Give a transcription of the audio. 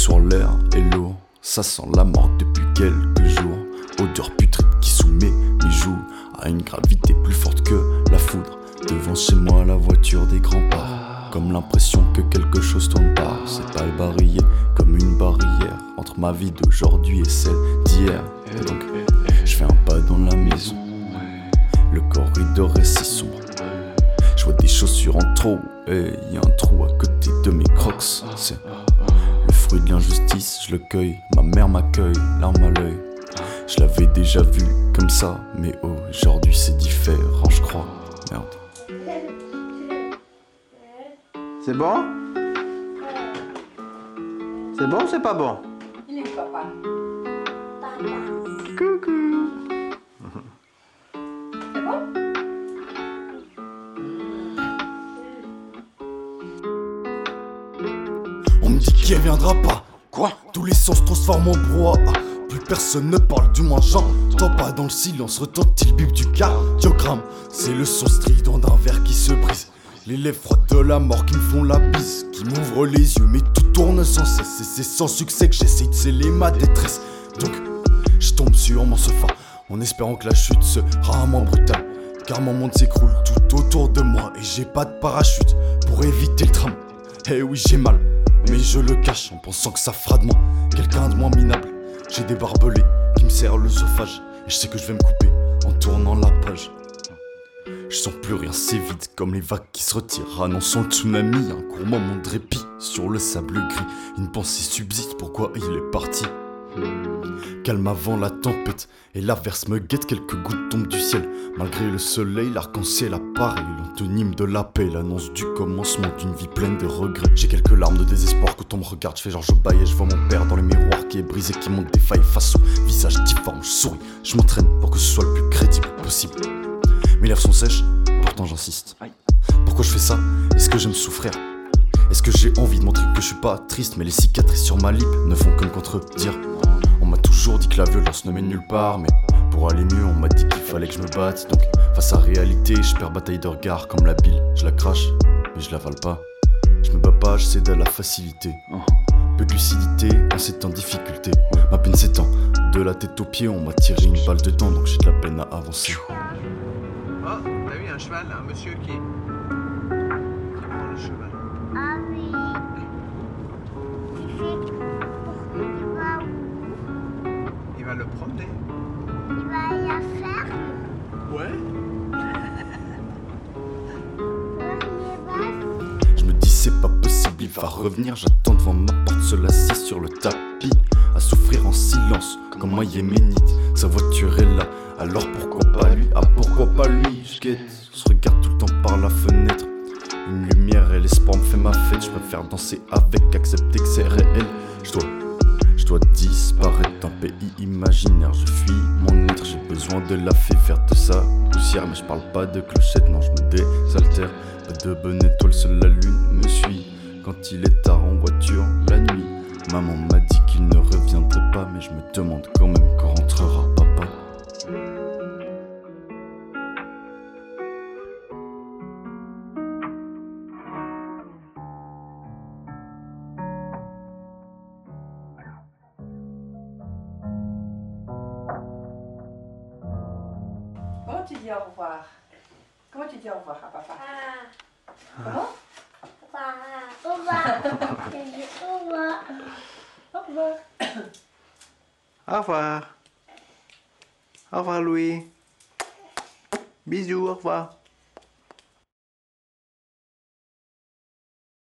sur l'air est lourd, ça sent la mort depuis quelques jours. Odeur putride qui soumet mes joues à une gravité plus forte que la foudre. Devant chez moi la voiture des grands-parents, comme l'impression que quelque chose tourne pas. C'est pas le barillet comme une barrière entre ma vie d'aujourd'hui et celle d'hier. Et donc je fais un pas dans la maison, le corridor est si sombre. Je vois des chaussures en trop et y a un trou à côté de mes crocs. C'est le fruit de l'injustice, je le cueille. Ma mère m'accueille, larme à l'œil. Je l'avais déjà vu comme ça, mais aujourd'hui c'est différent, je crois. Merde. C'est bon? C'est bon ou c'est pas bon? Il est papa. Coucou. C'est bon? On me dit qu'il reviendra pas. Quoi? Tous les sens se transforment en brouhaha. Plus personne ne parle, du moins j'entends pas. Dans le silence retentit le bip du cardiogramme. C'est le son strident d'un verre qui se brise. Les lèvres froides de la mort qui me font la bise, qui m'ouvrent les yeux mais tout tourne sans cesse. Et c'est sans succès que j'essaye de sceller ma détresse. Donc je tombe sur mon sofa en espérant que la chute sera moins brutale, car mon monde s'écroule tout autour de moi et j'ai pas de parachute pour éviter le drame. Eh oui j'ai mal, mais je le cache en pensant que ça fera de moi quelqu'un de moins minable. J'ai des barbelés qui me serrent l'œsophage et je sais que je vais me couper en tournant la page. Je sens plus rien, c'est vide comme les vagues qui se retirent, annonçant le tsunami. Un court moment de répit sur le sable gris. Une pensée subsiste, pourquoi il est parti. Calme avant la tempête et l'averse me guette. Quelques gouttes tombent du ciel malgré le soleil. L'arc-en-ciel apparaît, l'antonyme de la paix, l'annonce du commencement d'une vie pleine de regrets. J'ai quelques larmes de désespoir quand on me regarde. Je fais genre je baille et je vois mon père dans les miroirs qui est brisé, qui monte des failles face au visage difforme. Je souris, je m'entraîne pour que ce soit le plus crédible possible. Mes lèvres sont sèches, pourtant j'insiste. Pourquoi je fais ça? Est-ce que j'aime souffrir? Est-ce que j'ai envie de montrer que je suis pas triste? Mais les cicatrices sur ma lip ne font que me contredire. On m'a toujours dit que la violence ne mène nulle part, mais pour aller mieux on m'a dit qu'il fallait que je me batte. Donc face à la réalité je perds bataille de regard comme la bile. Je la crache mais je l'avale pas. Je me bats pas, je cède à la facilité. Peu de lucidité en ces temps de difficulté. Ma peine s'étend de la tête aux pieds. On m'a tiré une balle dedans donc j'ai de la peine à avancer. Oh, t'as vu un cheval, un monsieur qui prend le cheval. Ah oui. Il va où? Il va le promener. Il va à la ferme. Ouais. Je me dis c'est pas possible, il va revenir. J'attends devant ma porte, seul assis sur le tapis, à souffrir en silence comme un yéménite. Sa voiture est là, alors pourquoi pas lui? Ah pourquoi pas lui? Je guette, on se regarde tout le temps par la fenêtre. Une lumière et l'espoir me fait ma fête. Je préfère danser avec, accepter que c'est réel. Je dois disparaître d'un pays imaginaire. Je fuis mon être, j'ai besoin de la fée verte de sa poussière. Mais je parle pas de clochette, non je me désaltère. Pas de bonne étoile, seule la lune me suit. Quand il est tard en voiture, la nuit. Maman m'a dit qu'il ne reviendrait pas, mais je me demande quand même quand rentrera papa. Comment tu dis au revoir? Comment tu dis au revoir à papa? Comment? Au revoir. Je dis au revoir. Au revoir. Au revoir. Au revoir, Louis. Bisous, au revoir.